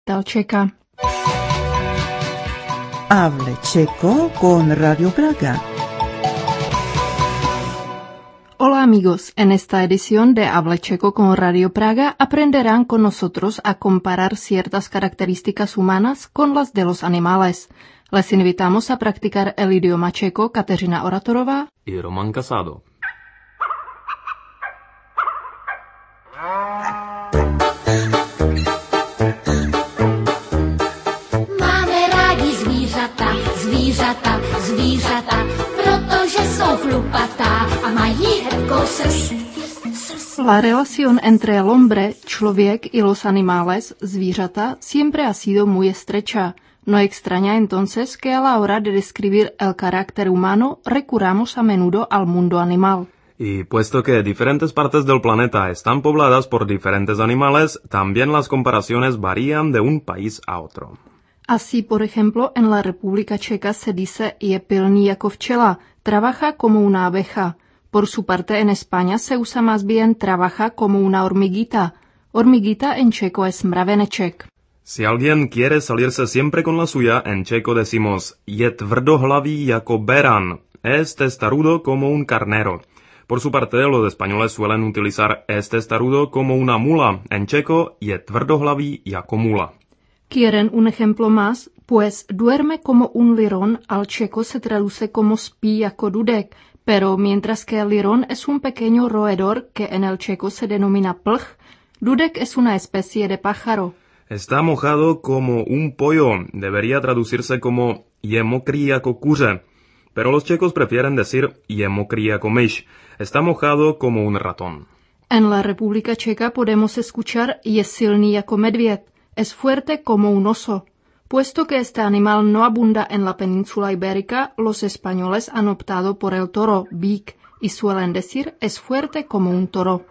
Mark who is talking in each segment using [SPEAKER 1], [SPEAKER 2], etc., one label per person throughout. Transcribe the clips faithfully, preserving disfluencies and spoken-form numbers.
[SPEAKER 1] Tal Checa.
[SPEAKER 2] Hable checo con Radio Praga.
[SPEAKER 1] Hola amigos, en esta edición de Hable Checo con Radio Praga aprenderán con nosotros a comparar ciertas características humanas con las de los animales. Les invitamos a practicar el idioma checo Kateřina Oratorová
[SPEAKER 3] y Roman Casado.
[SPEAKER 4] Máme rádi zvířata, zvířata, zvířata, protože jsou chlupatá a mají hebkou srst.
[SPEAKER 1] La relación entre el hombre, člověk, y los animales, zvířata, siempre ha sido muy estrecha. No extraña entonces que a la hora de describir el carácter humano recurramos a menudo al mundo animal.
[SPEAKER 3] Y puesto que diferentes partes del planeta están pobladas por diferentes animales, también las comparaciones varían de un país a otro.
[SPEAKER 1] Así, por ejemplo, en la República Checa se dice je pilný jako včela, trabaja como una abeja. Por su parte, en España se usa más bien trabaja como una hormiguita. Hormiguita en checo es mraveneček.
[SPEAKER 3] Si alguien quiere salirse siempre con la suya, en checo decimos je tvrdohlavý jako beran, es testarudo como un carnero. Por su parte, los españoles suelen utilizar es testarudo como una mula. En checo je tvrdohlavý jako mula.
[SPEAKER 1] ¿Quieren un ejemplo más? Pues duerme como un lirón al checo se traduce como spí jako dudek, pero mientras que el lirón es un pequeño roedor que en el checo se denomina plch, dudek es una especie de pájaro.
[SPEAKER 3] Está mojado como un pollo, debería traducirse como je mokrý jako kuře, pero los checos prefieren decir je mokrý jako myš, está mojado como un ratón.
[SPEAKER 1] En la República Checa podemos escuchar je silný jako medvěd, es fuerte como un oso. Puesto que este animal no abunda en la península ibérica, los españoles han optado por el toro, bík, y suelen decir es fuerte como un toro.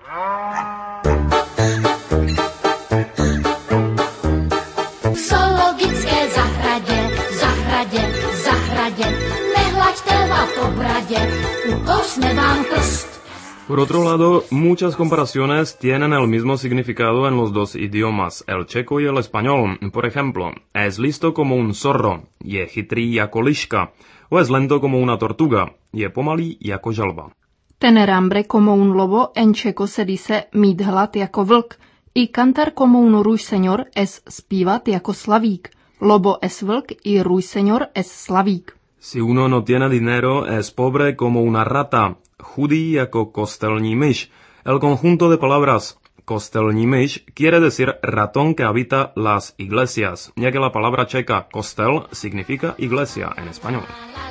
[SPEAKER 4] V zoologické zahradě, zahradě, zahradě, nehlaďte lva po bradě, ukousne vám prst.
[SPEAKER 3] Por otro lado, muchas comparaciones tienen el mismo significado en los dos idiomas, el checo y el español. Por ejemplo, es listo como un zorro, je chytrý jako liška, o es lento como una tortuga, je pomalý jako želva.
[SPEAKER 1] Tener hambre como un lobo en checo se dice mít hlad jako vlk, y cantar como un ruiseñor es zpívat jako slavík. Lobo es vlk y ruiseñor es slavík.
[SPEAKER 3] Si uno no tiene dinero, es pobre como una rata, chudý jako kostelní myš. El conjunto de palabras kostelní myš quiere decir ratón que habita las iglesias, ya que la palabra checa kostel significa iglesia en español.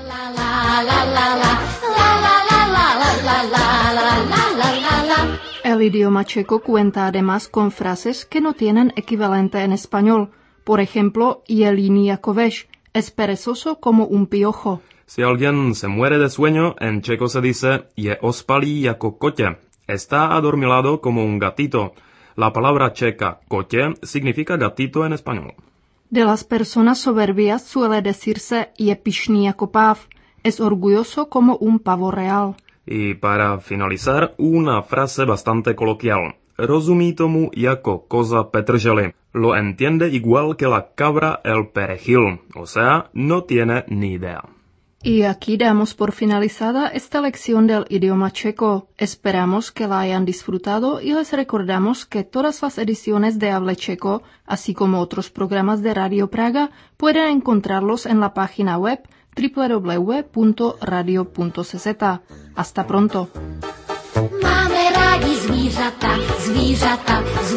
[SPEAKER 1] El idioma checo cuenta además con frases que no tienen equivalente en español. Por ejemplo, je líný jako veš, es perezoso como un piojo.
[SPEAKER 3] Si alguien se muere de sueño, en checo se dice je ospalý jako kotě, está adormilado como un gatito. La palabra checa kotě significa gatito en español.
[SPEAKER 1] De las personas soberbias suele decirse je pyšný jako páv, es orgulloso como un pavo real.
[SPEAKER 3] Y para finalizar, una frase bastante coloquial. Rozumí tomu jako koza petrželi. Lo entiende igual que la cabra el perejil, o sea, no tiene ni idea.
[SPEAKER 1] Y aquí damos por finalizada esta lección del idioma checo. Esperamos que la hayan disfrutado y les recordamos que todas las ediciones de Hable Checo, así como otros programas de Radio Praga, pueden encontrarlos en la página web doble u doble u doble u punto radio punto c z. Hasta pronto.
[SPEAKER 4] Máme rádi zvířata, zvířata,